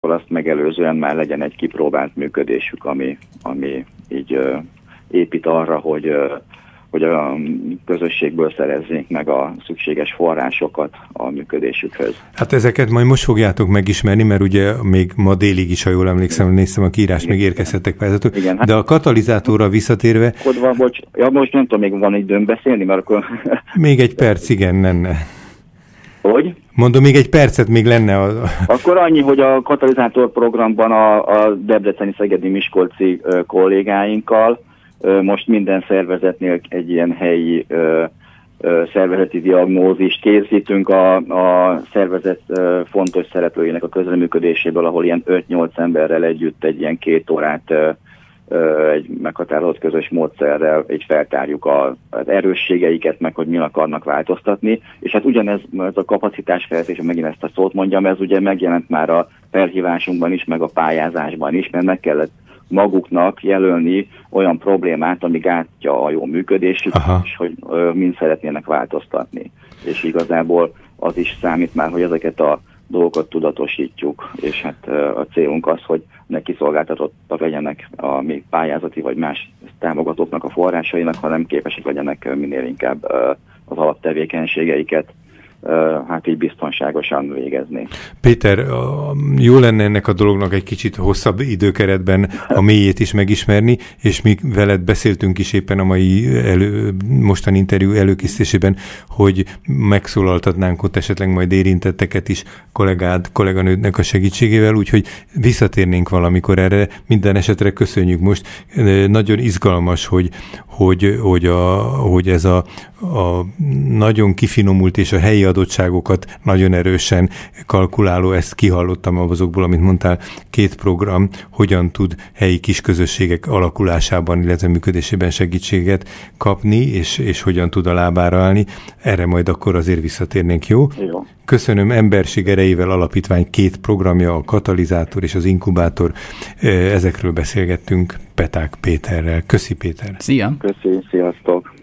azt megelőzően már legyen egy kipróbált működésük, ami így épít arra, hogy a közösségből szerezzék meg a szükséges forrásokat a működésükhöz. Hát ezeket majd most fogjátok megismerni, mert ugye még ma délig is, ha jól emlékszem, néztem a kiírást, még érkezhettek pályázatok. De a katalizátorra visszatérve... Most nem tudom, még van időm beszélni, mert akkor... Még egy perc, igen, lenne. Hogy? Mondom, még egy percet még lenne. Akkor annyi, hogy a katalizátor programban a debreceni, szegedi, miskolci kollégáinkkal most minden szervezetnél egy ilyen helyi szervezeti diagnózist készítünk a szervezet fontos szereplőinek a közreműködéséből, ahol ilyen 5-8 emberrel együtt egy ilyen 2 órát egy meghatározott közös módszerrel így feltárjuk az erősségeiket, meg hogy mi akarnak változtatni, és hát ugyanez a kapacitásfejlesztés, megint ezt a szót mondjam, ez ugye megjelent már a felhívásunkban is, meg a pályázásban is, mert meg kellett maguknak jelölni olyan problémát, ami gátja a jó működésük, és hogy mind szeretnének változtatni. És igazából az is számít már, hogy ezeket a dolgokat tudatosítjuk, és hát a célunk az, hogy ne kiszolgáltatottak legyenek a mi pályázati vagy más támogatóknak a forrásainak, hanem képesek legyenek minél inkább az alaptevékenységeiket hát így biztonságosan végezni. Péter, jó lenne ennek a dolognak egy kicsit hosszabb időkeretben a mélyét is megismerni, és mi veled beszéltünk is éppen a mai mostani interjú előkészítésében, hogy megszólaltatnánk ott esetleg majd érintetteket is kolléganődnek a segítségével, úgyhogy visszatérnénk valamikor erre. Minden esetre köszönjük most. Nagyon izgalmas, hogy ez a nagyon kifinomult és a helyi adottságokat nagyon erősen kalkuláló, ezt kihallottam azokból, amit mondtál, 2 program hogyan tud helyi kisközösségek alakulásában, illetve működésében segítséget kapni, és hogyan tud a lábára állni. Erre majd akkor azért visszatérnénk, jó? Jó. Köszönöm, Emberség Erejével Alapítvány 2 programja, a katalizátor és az inkubátor. Ezekről beszélgettünk Peták Péterrel. Köszi, Péter. Szia! Köszi, sziasztok!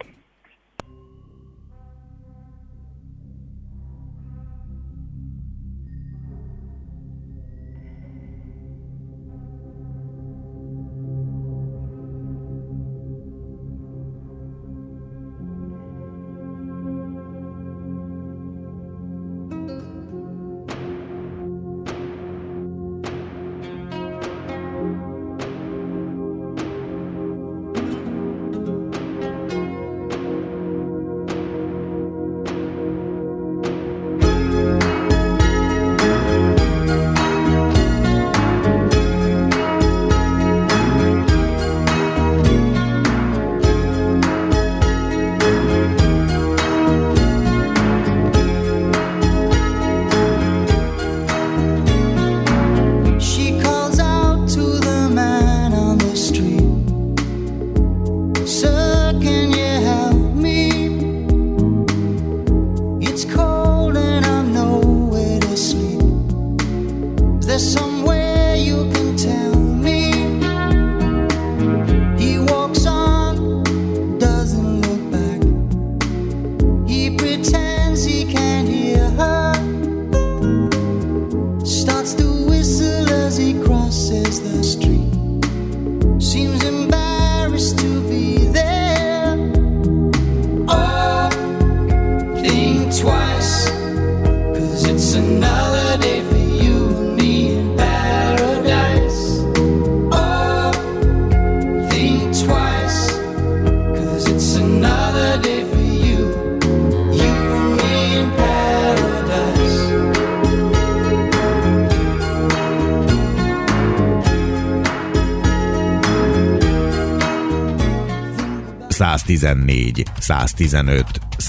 ...114, 115,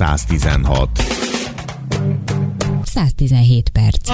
116. 117 perc.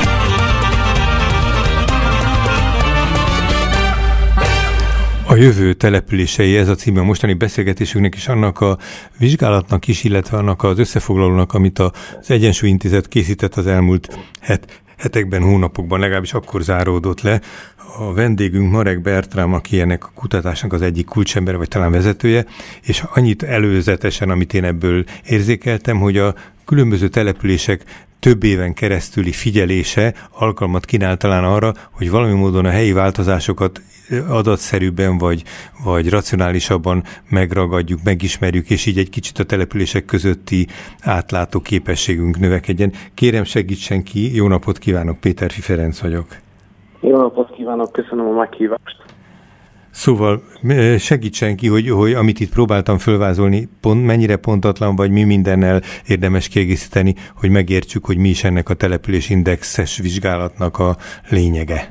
A jövő települései, ez a címe a mostani beszélgetésünknek, és annak a vizsgálatnak is, illetve annak az összefoglalónak, amit az Egyensúly Intézet készített az elmúlt hetekben, hónapokban, legalábbis akkor záródott le. A vendégünk Marek Bertram, aki ennek a kutatásnak az egyik kulcsembere, vagy talán vezetője, és annyit előzetesen, amit én ebből érzékeltem, hogy a különböző települések több éven keresztüli figyelése alkalmat kínál talán arra, hogy valami módon a helyi változásokat adatszerűbben vagy racionálisabban megragadjuk, megismerjük, és így egy kicsit a települések közötti átlátó képességünk növekedjen. Kérem, segítsen ki, jó napot kívánok, Péterfi Ferenc vagyok. Jó napot kívánok, köszönöm a meghívást. Szóval segítsen ki, hogy amit itt próbáltam fölvázolni, mennyire pontatlan, vagy mi mindennel érdemes kiegészíteni, hogy megértsük, hogy mi is ennek a településindexes vizsgálatnak a lényege.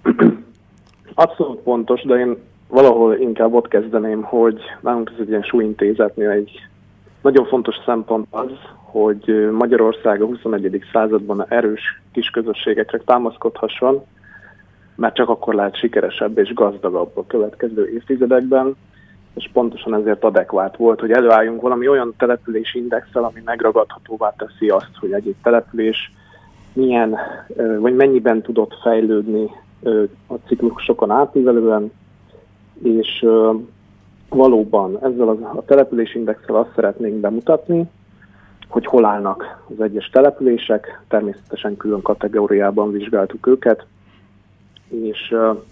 Abszolút pontos, de én valahol inkább ott kezdeném, hogy nálunk ez egy ilyen súlyintézetnél egy nagyon fontos szempont az, hogy Magyarország a 21. században erős kisközösségekre támaszkodhasson, mert csak akkor lehet sikeresebb és gazdagabb a következő évtizedekben, és pontosan ezért adekvát volt, hogy előálljunk valami olyan települési indexsel, ami megragadhatóvá teszi azt, hogy egy település milyen, vagy mennyiben tudott fejlődni a ciklusokon átívelően, és valóban ezzel a települési indexsel azt szeretnénk bemutatni, hogy hol állnak az egyes települések, természetesen külön kategóriában vizsgáltuk őket, és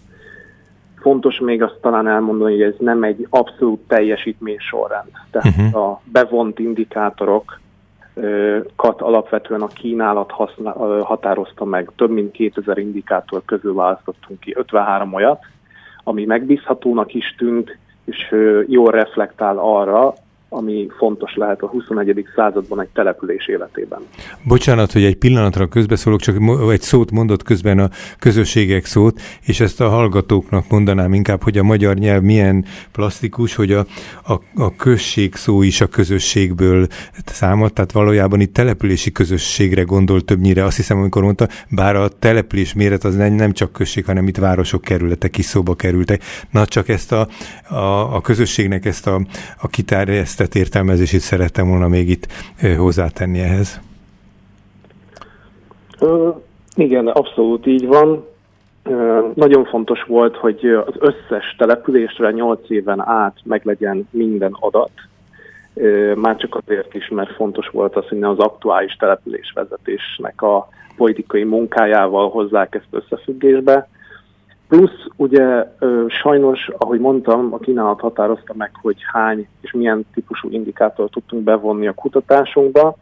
fontos még azt talán elmondani, hogy ez nem egy abszolút teljesítmény sorrend. Tehát a bevont indikátorokat alapvetően a kínálat határozta meg. Több mint 2000 indikátor közül választottunk ki 53 olyat, ami megbízhatónak is tűnt, és jól reflektál arra, ami fontos lehet a 21. században egy település életében. Bocsánat, hogy egy pillanatra közbeszólok, csak egy szót mondott közben a közösségek szót, és ezt a hallgatóknak mondanám inkább, hogy a magyar nyelv milyen plastikus, hogy a község szó is a közösségből számad, tehát valójában itt települési közösségre gondol többnyire, azt hiszem, amikor mondta, bár a település méret az nem csak község, hanem itt városok, kerületek is szóba kerültek. Na, csak ezt a közösségnek ezt a kitárgyasztett értelmezését szerettem volna még itt hozzátenni ehhez. Igen, abszolút így van. Nagyon fontos volt, hogy az összes településre 8 éven át meglegyen minden adat. Már csak azért is, mert fontos volt az, hogy ne az aktuális településvezetésnek a politikai munkájával hozzák ezt összefüggésbe. Plusz ugye sajnos, ahogy mondtam, a kínálat határozta meg, hogy hány és milyen típusú indikátort tudtunk bevonni a kutatásunkba.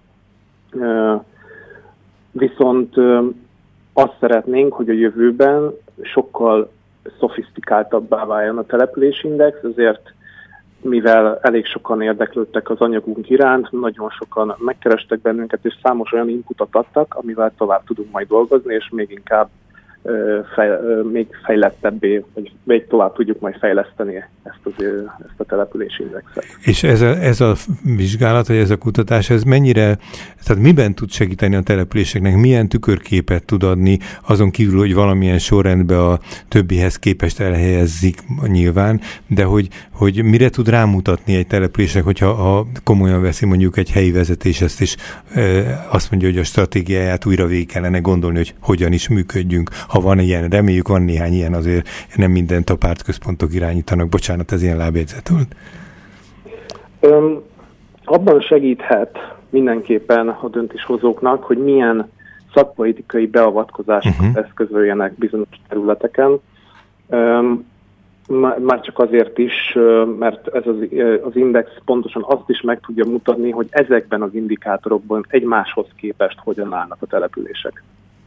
Viszont azt szeretnénk, hogy a jövőben sokkal szofisztikáltabbá váljon a településindex, ezért mivel elég sokan érdeklődtek az anyagunk iránt, nagyon sokan megkerestek bennünket, és számos olyan inputot adtak, amivel tovább tudunk majd dolgozni, és még inkább még fejlettebbé, vagy még tovább tudjuk majd fejleszteni ezt a települési indexet. És ez a vizsgálat, vagy ez a kutatás, ez mennyire, tehát miben tud segíteni a településeknek, milyen tükörképet tud adni, azon kívül, hogy valamilyen sorrendben a többihez képest elhelyezzik nyilván, de hogy mire tud rámutatni egy településnek, hogyha komolyan veszi mondjuk egy helyi vezetés ezt, és azt mondja, hogy a stratégiáját újra végig kellene gondolni, hogy hogyan is működjünk. Ha van ilyen, reméljük van néhány ilyen, azért nem mindent a pártközpontok irányítanak. Bocsánat, ez ilyen lábjegyzet volt. Abban segíthet mindenképpen a döntéshozóknak, hogy milyen szakpolitikai beavatkozásokat eszközöljenek bizonyos területeken. Már csak azért is, mert ez az index pontosan azt is meg tudja mutatni, hogy ezekben az indikátorokban egymáshoz képest hogyan állnak a települések.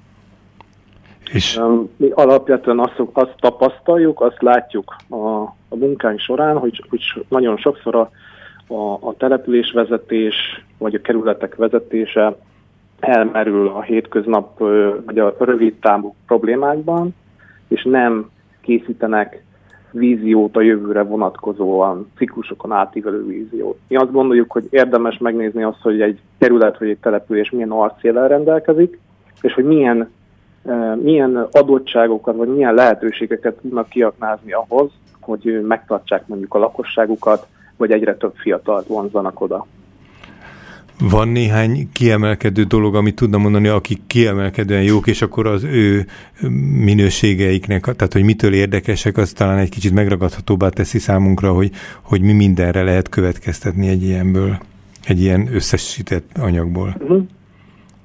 És mi alapvetően azt tapasztaljuk, azt látjuk a munkánk során, hogy nagyon sokszor a településvezetés vagy a kerületek vezetése elmerül a hétköznap vagy a rövid távú problémákban, és nem készítenek víziót a jövőre vonatkozóan, ciklusokon átívelő víziót. Mi azt gondoljuk, hogy érdemes megnézni azt, hogy egy kerület vagy egy település milyen arcéllel rendelkezik, és hogy milyen adottságokat, vagy milyen lehetőségeket tudnak kiaknázni ahhoz, hogy megtartsák mondjuk a lakosságukat, vagy egyre több fiatalt vonzzanak oda. Van néhány kiemelkedő dolog, amit tudna mondani, akik kiemelkedően jók, és akkor az ő minőségeiknek, tehát hogy mitől érdekesek, az talán egy kicsit megragadhatóbbá teszi számunkra, hogy mi mindenre lehet következtetni egy ilyenből, egy ilyen összesített anyagból. Hát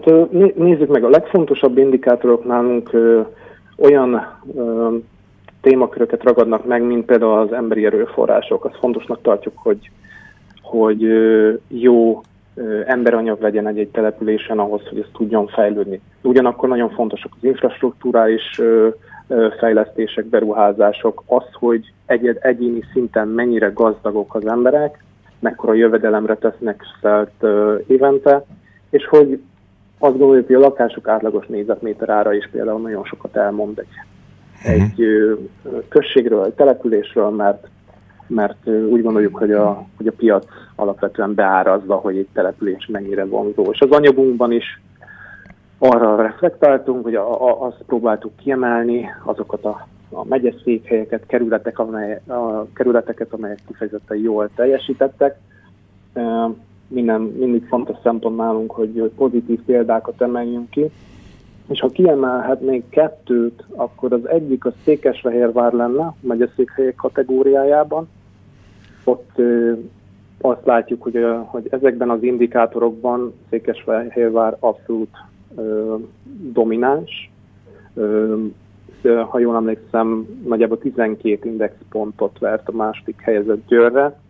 nézzük meg, a legfontosabb indikátorok nálunk olyan témaköröket ragadnak meg, mint például az emberi erőforrások. Azt fontosnak tartjuk, hogy jó emberanyag legyen egy településen ahhoz, hogy ez tudjon fejlődni. Ugyanakkor nagyon fontosak az infrastruktúrális fejlesztések, beruházások, az, hogy egyéni szinten mennyire gazdagok az emberek, mekkora jövedelemre tesznek szert évente, és hogy azt gondoljuk, hogy a lakások átlagos négyzetméter ára is például nagyon sokat elmond egy községről, egy településről, mert úgy gondoljuk, hogy a piac alapvetően beárazza, hogy egy település mennyire vonzó. És az anyagunkban is arra reflektáltunk, hogy azt próbáltuk kiemelni, azokat a megyeszékhelyeket, kerületeket, amelyek kifejezetten jól teljesítettek. Mindig fontos szempont nálunk, hogy pozitív példákat emeljünk ki. És ha kiemelhetnék kettőt, akkor az egyik a Székesfehérvár lenne, a megyeszékhelyek kategóriájában. Ott azt látjuk, hogy ezekben az indikátorokban Székesfehérvár abszolút domináns. Ha jól emlékszem, nagyjából 12 indexpontot vert a második helyezett Győrre.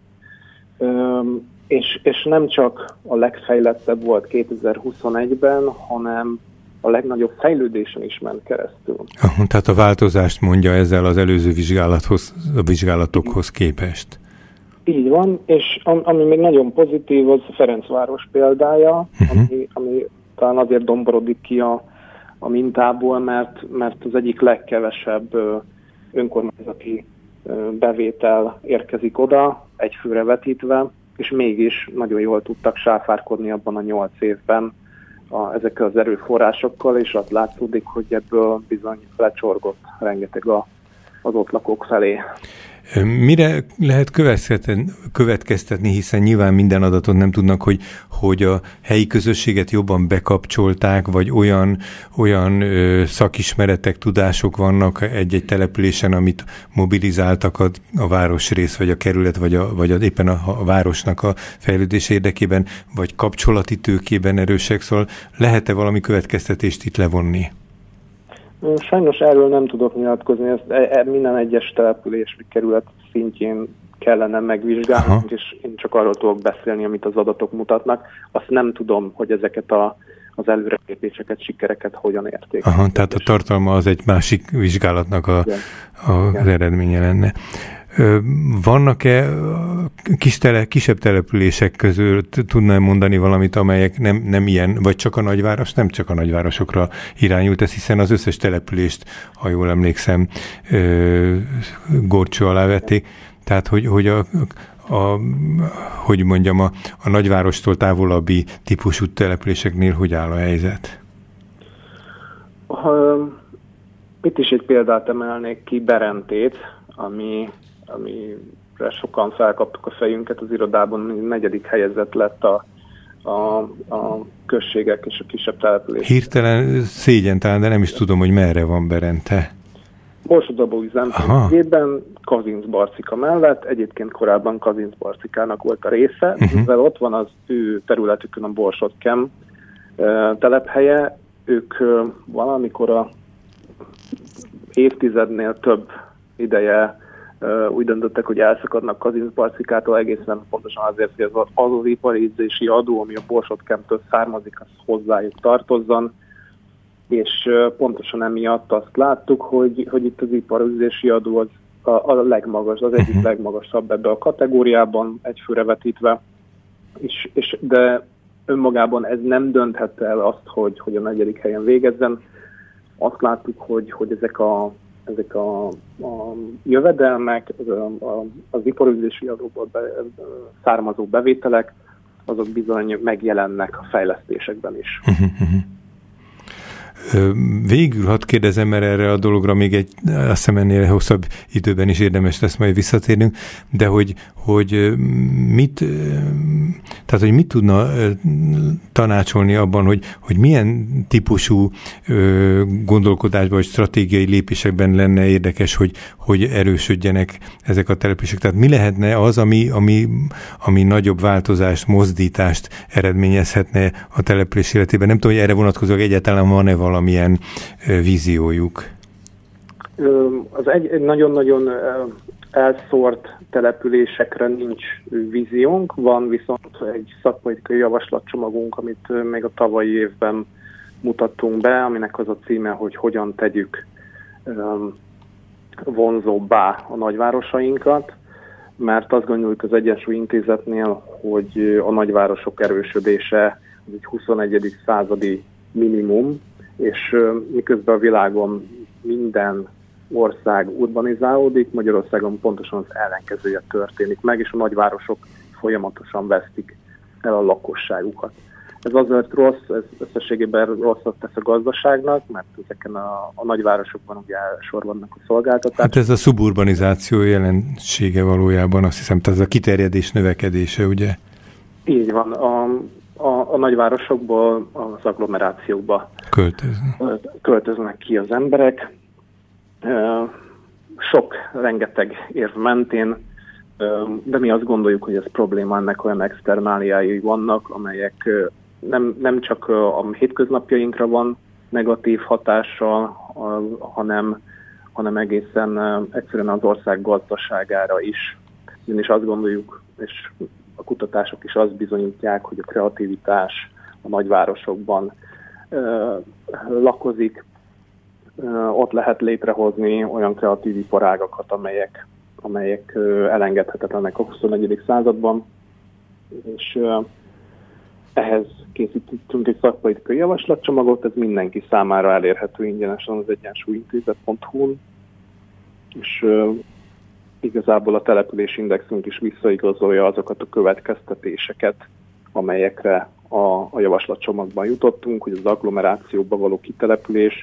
És nem csak a legfejlettebb volt 2021-ben, hanem a legnagyobb fejlődésen is ment keresztül. Tehát a változást mondja ezzel az előző vizsgálatokhoz képest. Így van, és ami még nagyon pozitív, az Ferencváros példája, ami talán azért domborodik ki a mintából, mert az egyik legkevesebb önkormányzati bevétel érkezik oda, egy főre vetítve, és mégis nagyon jól tudtak sáfárkodni abban a 8 évben ezekkel az erőforrásokkal, és azt látszódik, hogy ebből bizony lecsorgott rengeteg az ott lakók felé. Mire lehet következtetni, hiszen nyilván minden adatot nem tudnak, hogy a helyi közösséget jobban bekapcsolták, vagy olyan szakismeretek, tudások vannak egy-egy településen, amit mobilizáltak a városrész, vagy a kerület, vagy éppen a városnak a fejlődés érdekében, vagy kapcsolati tőkében erősek, szóval lehet-e valami következtetést itt levonni? Sajnos erről nem tudok nyilatkozni, ezt minden egyes település vagy kerület szintjén kellene megvizsgálni, és én csak arról tudok beszélni, amit az adatok mutatnak. Azt nem tudom, hogy ezeket az előrelépéseket, sikereket hogyan értékelik. Tehát a tartalma az egy másik vizsgálatnak az eredménye lenne. Vannak-e kisebb települések közül tudnám mondani valamit, amelyek nem ilyen, vagy csak a nagyváros, nem csak a nagyvárosokra irányult ez, hiszen az összes települést, ha jól emlékszem, górcső alá vették. Tehát, hogy a nagyvárostól távolabbi típusú településeknél hogy áll a helyzet? Itt is egy példát emelnék ki, Berentét, amire sokan felkaptuk a fejünket az irodában, 4. helyezett lett a községek és a kisebb települések. Hirtelen szégyen talán, de nem is tudom, hogy merre van Berente. Borsod-Zalaegerszegben, Kazincbarcika mellett, egyébként korábban Kazincbarcikának volt a része, mivel ott van az ő területükön a Borsod-Kem telephelye, ők valamikor a évtizednél több ideje úgy döntöttek, hogy elszakadnak Kazincbarcikától, egészen pontosan azért, hogy az iparizési adó, ami a Borsod-Kemtől származik, az hozzájuk tartozzon, és pontosan emiatt azt láttuk, hogy itt az iparizési adó a legmagas, az egyik legmagasabb ebbe a kategóriában, egy főre vetítve, de önmagában ez nem dönthette el azt, hogy a 4. helyen végezzen. Azt láttuk, hogy ezek a jövedelmek, az iparüzési adóból származó bevételek, azok bizony megjelennek a fejlesztésekben is. Végül hadd kérdezem, mert erre a dologra még azt hiszem ennél hosszabb időben is érdemes lesz majd visszatérnünk, de hogy mit tudna tanácsolni abban, hogy milyen típusú gondolkodásban vagy stratégiai lépésekben lenne érdekes, hogy erősödjenek ezek a települések. Tehát mi lehetne az, ami nagyobb változást, mozdítást eredményezhetne a település életében? Nem tudom, hogy erre vonatkozóan egyáltalán van-e valamilyen víziójuk? Egy nagyon-nagyon elszórt településekre nincs víziónk, van viszont egy szakpolitikai javaslatcsomagunk, amit még a tavalyi évben mutattunk be, aminek az a címe, hogy hogyan tegyük vonzóbbá a nagyvárosainkat, mert azt gondoljuk az Egyensúly Intézetnél, hogy a nagyvárosok erősödése az egy 21. századi minimum, és miközben a világon minden ország urbanizálódik, Magyarországon pontosan az ellenkezője történik meg, és a nagyvárosok folyamatosan vesztik el a lakosságukat. Ez azért rossz, ez összességében rosszat tesz a gazdaságnak, mert ezeken a nagyvárosokban ugye sorbannak a szolgáltatások. Hát ez a szuburbanizáció jelensége valójában, azt hiszem, tehát ez a kiterjedés növekedése, ugye? Így van. A nagyvárosokból az agglomerációkba költöznek ki az emberek. Rengeteg érv mentén, de mi azt gondoljuk, hogy ez probléma, ennek olyan externáliái vannak, amelyek nem csak a hétköznapjainkra van negatív hatással, hanem egészen egyszerűen az ország gazdaságára is. Én is azt gondoljuk, és a kutatások is azt bizonyítják, hogy a kreativitás a nagyvárosokban lakozik, ott lehet létrehozni olyan kreatív iparágakat, amelyek elengedhetetlenek a 21. században, és ehhez készítettünk egy szakpolitikai javaslatcsomagot, ez mindenki számára elérhető ingyenesen az egyensúlyintézet.hu-n, és igazából a településindexünk is visszaigazolja azokat a következtetéseket, amelyekre a javaslatcsomagban jutottunk, hogy az agglomerációba való kitelepülés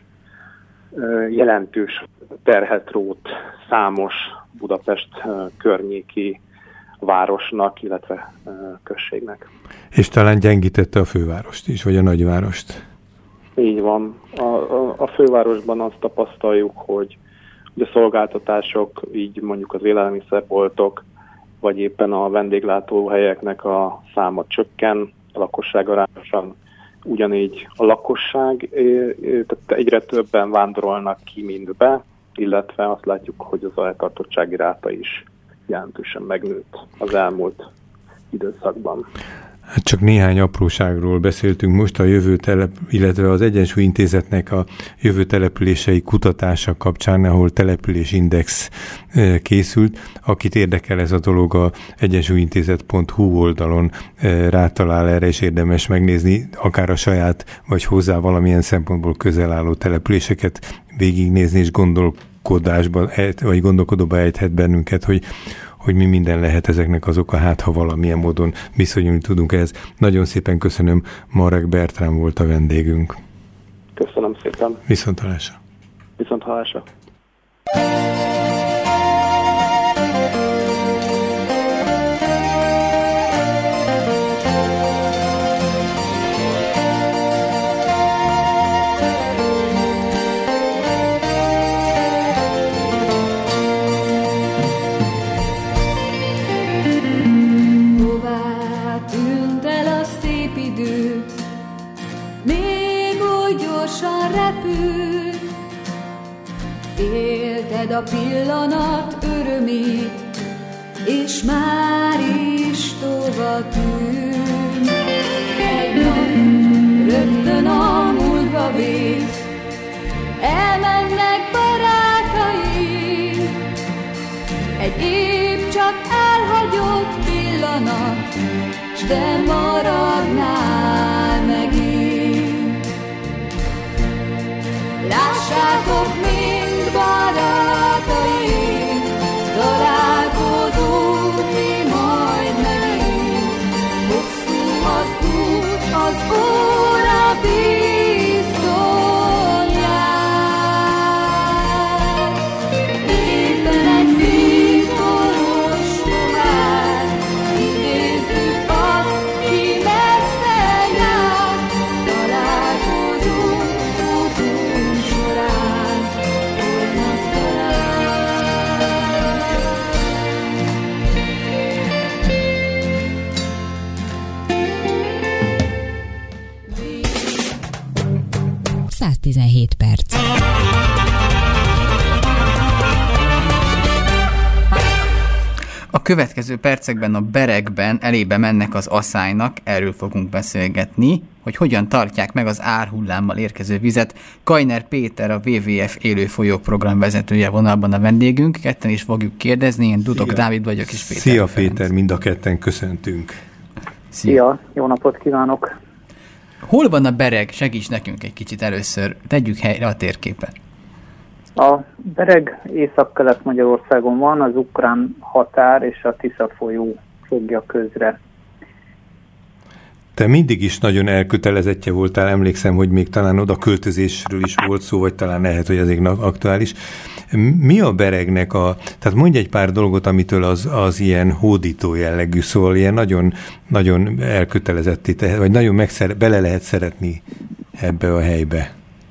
jelentős terhet rótt számos Budapest környéki városnak, illetve községnek. És talán gyengítette a fővárost is, vagy a nagyvárost? Így van. A fővárosban azt tapasztaljuk, hogy a szolgáltatások, így mondjuk az élelmiszerboltok, vagy éppen a vendéglátóhelyeknek a száma csökken, a lakosság arányosan ugyanígy a lakosság, tehát egyre többen vándorolnak ki, mint be, illetve azt látjuk, hogy az eltartottsági ráta is jelentősen megnőtt az elmúlt időszakban. Hát csak néhány apróságról beszéltünk most, a illetve az Egyensúly Intézetnek a jövő települései kutatása kapcsán, ahol településindex készült. Akit érdekel ez a dolog, a egyensúlyintézet.hu oldalon rátalál erre, és érdemes megnézni, akár a saját, vagy hozzá valamilyen szempontból közel álló településeket végignézni, és gondolkodóba ejthet bennünket, hogy mi minden lehet ezeknek az oka, hát ha valamilyen módon viszonyulni tudunk ehhez. Nagyon szépen köszönöm, Marek Bertram volt a vendégünk. Köszönöm szépen. Viszonthallásra. Viszonthallásra. Élted a pillanat örömét, és már is tovább tűnt. Egy nap rögtön a múltba vész, elmennek barátaim. Egy épp csak elhagyott pillanat, s te maradnál megint. Lássátok mind, barátaim, találkozunk mi majd megint. Hosszú az út, az óra biztos, 17 perc. A következő percekben a berekben elébe mennek az aszálynak, erről fogunk beszélgetni, hogy hogyan tartják meg az árhullámmal érkező vizet. Kajner Péter, a WWF élő folyók program vezetője vonalban a vendégünk, ketten is fogjuk kérdezni, én Dudok Dávid vagyok, és Péter. Szia Péter, mind a ketten köszöntünk. Szia, jó napot kívánok! Hol van a bereg? Segíts nekünk egy kicsit először, tegyük helyre a térképen. A bereg Észak-Kelet Magyarországon van, az ukrán határ és a Tisza folyó fogja közre. Te mindig is nagyon elkötelezettje voltál, emlékszem, hogy még talán oda költözésről is volt szó, vagy talán lehet, hogy ezért aktuális. Mi a beregnek tehát mondj egy pár dolgot, amitől az ilyen hódító jellegű, szóval ilyen nagyon, nagyon elkötelezetté, vagy nagyon bele lehet szeretni ebbe a helybe.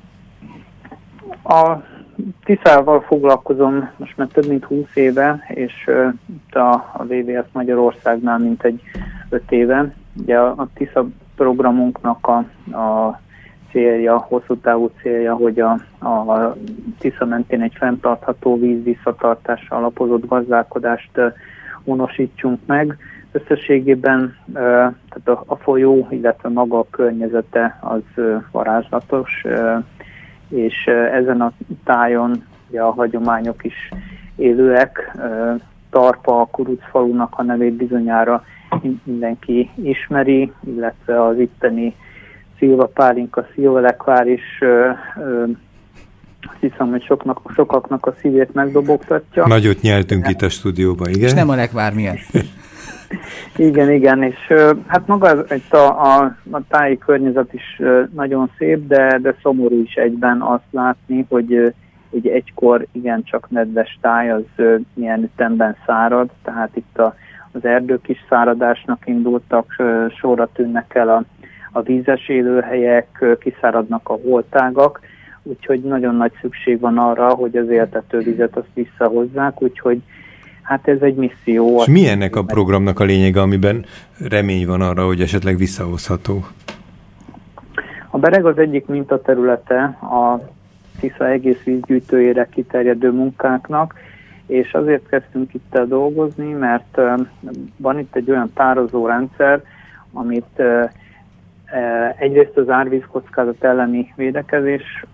A Tiszával foglalkozom most már több mint 20 éve, és a WWF Magyarországnál mintegy 5 éve. Ugye a Tisza programunknak a célja, hosszú távú célja, hogy a Tisza mentén egy fenntartható víz visszatartásra alapozott gazdálkodást honosítsunk meg. Összességében tehát a folyó, illetve maga a környezete az varázslatos, és ezen a tájon ugye a hagyományok is élőek. Tarpa, a kurucfalunak a nevét bizonyára mindenki ismeri, illetve az itteni Szilva Pálinka, Szilvalekvár is azt hiszem, hogy sokaknak a szívét megdobogtatja. Nagyot nyeltünk itt a stúdióban, igen? És nem a lekvár miatt. Igen, és hát maga itt a táji környezet is nagyon szép, de szomorú is egyben azt látni, hogy egykor igencsak nedves táj az milyen ütemben szárad, tehát itt az erdők is száradásnak indultak, sorra tűnnek el a vízes élőhelyek, kiszáradnak a holtágak, úgyhogy nagyon nagy szükség van arra, hogy az éltető vizet azt visszahozzák, úgyhogy hát ez egy misszió. És mi ennek a programnak a lényege, amiben remény van arra, hogy esetleg visszahozható? A bereg az egyik mintaterülete a Tisza egész vízgyűjtőjére kiterjedő munkáknak, és azért kezdtünk itt el dolgozni, mert van itt egy olyan tározórendszer, amit egyrészt az árvízkockázat elleni védekezés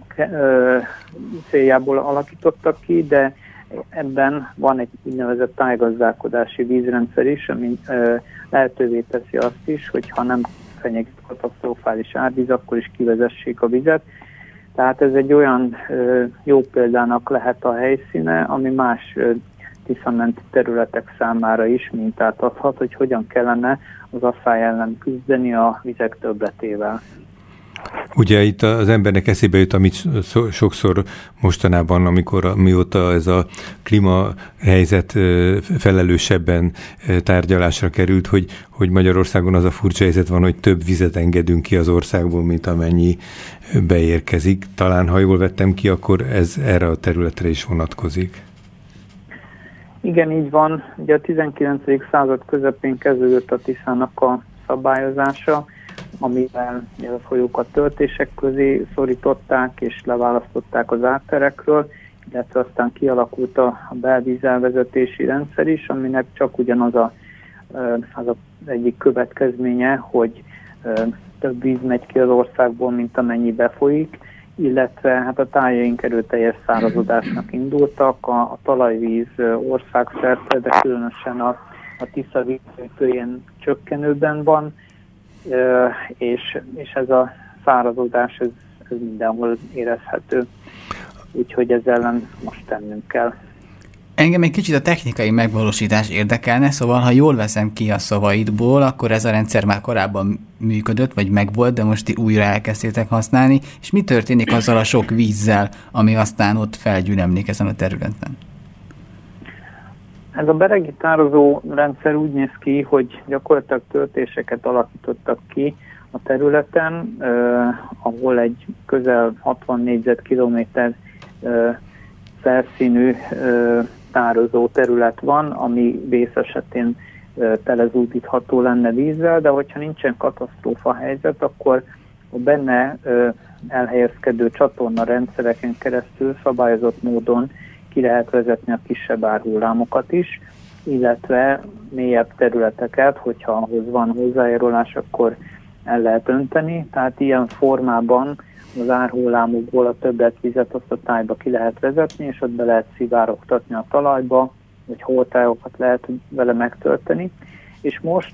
céljából alakítottak ki, de ebben van egy úgynevezett tájgazdálkodási vízrendszer is, ami lehetővé teszi azt is, hogy ha nem fenyeget katasztrofális árvíz, akkor is kivezessék a vizet. Tehát ez egy olyan jó példának lehet a helyszíne, ami más tiszamenti területek számára is mintát adhat, hogy hogyan kellene az asszály ellen küzdeni a vizek többletével. Ugye itt az embernek eszébe jut, amit sokszor mostanában, mióta ez a klímahelyzet felelősebben tárgyalásra került, hogy Magyarországon az a furcsa helyzet van, hogy több vizet engedünk ki az országból, mint amennyi beérkezik. Talán, ha jól vettem ki, akkor ez erre a területre is vonatkozik. Igen, így van. Ugye a 19. század közepén kezdődött a Tiszának a szabályozása, amivel a folyókat töltések közé szorították és leválasztották az átterekről, illetve aztán kialakult a belvízelvezetési rendszer is, aminek csak ugyanaz az egyik következménye, hogy több víz megy ki az országból, mint amennyi befolyik, illetve hát a tájaink erőteljes szárazodásnak indultak, a talajvíz országszerte, de különösen a Tisza vízgyűjtőjén csökkenőben van, és ez a szárazodás ez mindenhol érezhető, úgyhogy ezzel ellen most tennünk kell. Engem egy kicsit a technikai megvalósítás érdekelne, szóval ha jól veszem ki a szavaidból, akkor ez a rendszer már korábban működött, vagy megvolt, de most újra elkezdtétek használni, és mi történik azzal a sok vízzel, ami aztán ott felgyülemlik ezen a területen? Ez a beregi tározó rendszer úgy néz ki, hogy gyakorlatilag töltéseket alakítottak ki a területen, ahol egy közel 60 négyzetkilométer felszínű tározó terület van, ami vész esetén telezúdítható lenne vízzel, de hogyha nincsen katasztrófa helyzet, akkor a benne elhelyezkedő csatorna rendszereken keresztül szabályozott módon ki lehet vezetni a kisebb árhullámokat is, illetve mélyebb területeket, hogyha ahhoz van hozzájárulás, akkor el lehet önteni. Tehát ilyen formában az árhullámokból a többletvizet azt a tájba ki lehet vezetni, és ott be lehet szivárogtatni a talajba, vagy holtályokat lehet vele megtölteni. És most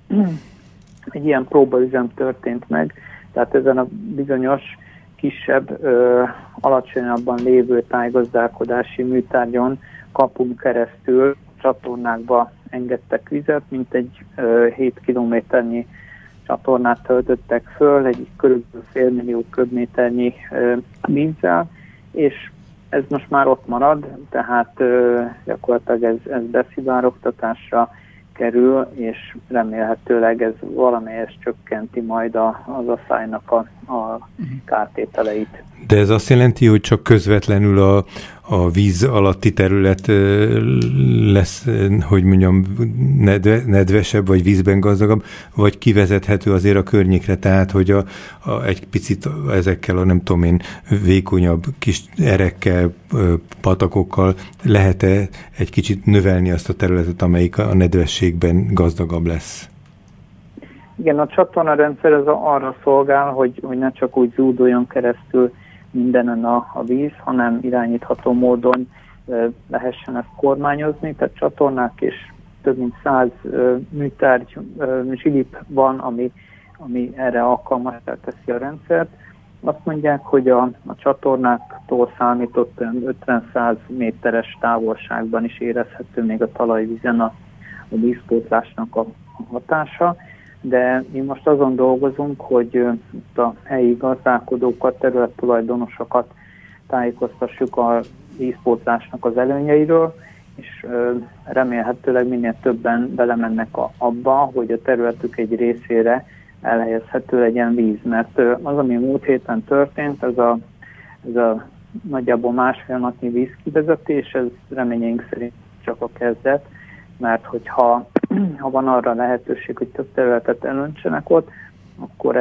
egy ilyen próbaüzem történt meg, tehát ezen a bizonyos kisebb, alacsonyabban lévő tájgazdálkodási műtárgyon kapun keresztül csatornákba engedtek vizet, mint egy 7 kilométernyi csatornát töltöttek föl, egy körülbelül 500 000 köbméternyi vízzel, és ez most már ott marad, tehát gyakorlatilag ez beszivárogtatásra kerül, és remélhetőleg ez valamelyest csökkenti majd az asszálynak a kártételeit. De ez azt jelenti, hogy csak közvetlenül a víz alatti terület lesz, hogy mondjam, nedvesebb, vagy vízben gazdagabb, vagy kivezethető azért a környékre, tehát, hogy egy picit ezekkel a nem tudom én, vékonyabb kis erekkel, patakokkal lehet-e egy kicsit növelni azt a területet, amelyik a nedvességben gazdagabb lesz? Igen, a csatornarendszer arra szolgál, hogy ne csak úgy zúduljon keresztül mindenen a víz, hanem irányítható módon lehessen ezt kormányozni, tehát csatornák és több mint 100 műtárgy, zsilip van, ami erre alkalmassá teszi a rendszert. Azt mondják, hogy a csatornáktól számított 50-100 méteres távolságban is érezhető még a talajvízen a vízpótlásnak a hatása, de mi most azon dolgozunk, hogy a helyi gazdálkodókat, területtulajdonosokat tájékoztassuk a vízpótlásnak az előnyeiről, és remélhetőleg minél többen belemennek abba, hogy a területük egy részére elhelyezhető legyen víz. Mert az, ami múlt héten történt, ez a nagyjából másfél napnyi vízkivezetés, ez reményeink szerint csak a kezdet, mert hogyha van arra lehetőség, hogy több területet elöntsenek ott, akkor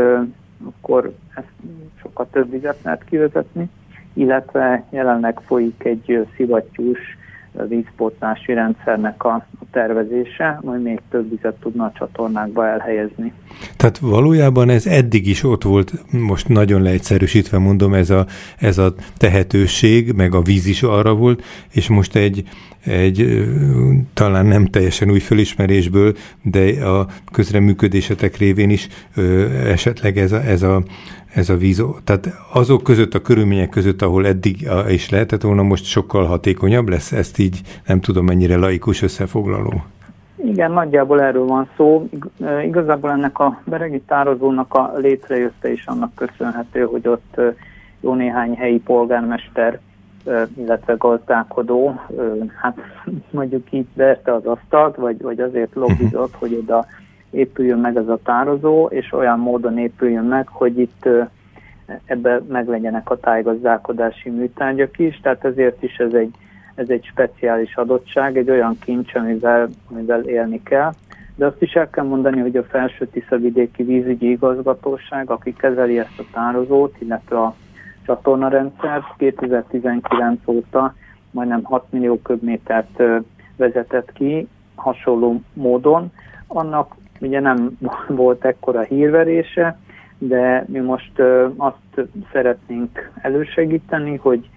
ezt sokkal több vizet lehet kivezetni, illetve jelenleg folyik egy szivattyús vízpótlási rendszernek a tervezése, majd még több vizet tudna a csatornákba elhelyezni. Tehát valójában ez eddig is ott volt, most nagyon leegyszerűsítve mondom, ez a tehetőség, meg a víz is arra volt, és most egy talán nem teljesen új fölismerésből, de a közreműködésetek révén is esetleg ez a víz, tehát azok között, a körülmények között, ahol eddig is lehetett volna, most sokkal hatékonyabb lesz? Ezt így nem tudom, mennyire laikus összefoglaló. Igen, nagyjából erről van szó. Igazából ennek a beregi tározónak a létrejötte is annak köszönhető, hogy ott jó néhány helyi polgármester, illetve gazdálkodó, hát mondjuk így verte az asztalt, vagy azért lobbizott, hogy oda épüljön meg ez a tározó, és olyan módon épüljön meg, hogy itt ebbe meglegyenek a tájgazdálkodási műtárgyak is, tehát ezért is ez egy speciális adottság, egy olyan kincs, amivel élni kell. De azt is el kell mondani, hogy a Felső-Tiszavidéki Vízügyi Igazgatóság, aki kezeli ezt a tározót, illetve a csatornarendszert 2019 óta majdnem 6 millió köbmétert vezetett ki hasonló módon. Annak ugye nem volt ekkora hírverése, de mi most azt szeretnénk elősegíteni, hogy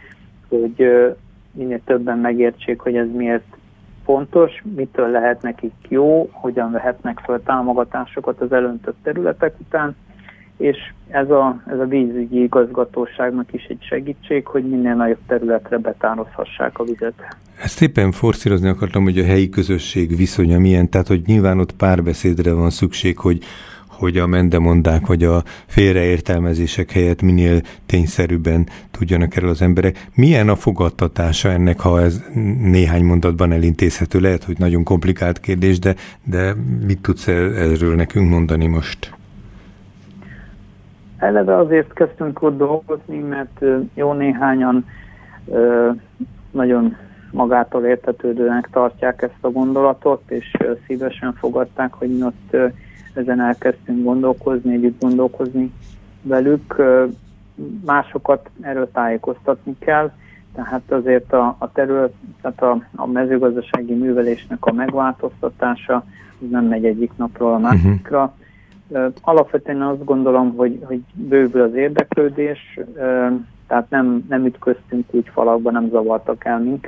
minél többen megértsék, hogy ez miért fontos, mitől lehet nekik jó, hogyan vehetnek fel támogatásokat az elöntött területek után, és ez a vízügyi igazgatóságnak is egy segítség, hogy minél nagyobb területre betározhassák a vizet. Ezt éppen forszírozni akartam, hogy a helyi közösség viszonya milyen, tehát hogy nyilván ott párbeszédre van szükség, hogy a mendemondák vagy a félreértelmezések helyett minél tényszerűbben tudjanak erről az emberek. Milyen a fogadtatása ennek, ha ez néhány mondatban elintézhető? Lehet, hogy nagyon komplikált kérdés, de mit tudsz erről nekünk mondani most? Eleve azért kezdtünk ott dolgozni, mert jó néhányan nagyon magától értetődőnek tartják ezt a gondolatot, és szívesen fogadták, hogy mi ott ezen elkezdtünk gondolkozni, együtt gondolkozni velük. másokat erről tájékoztatni kell, tehát azért a terület, tehát a mezőgazdasági művelésnek a megváltoztatása nem megy egyik napról a másikra. Alapvetően azt gondolom, hogy bővül az érdeklődés, tehát nem ütköztünk úgy falakba, nem zavartak el minket.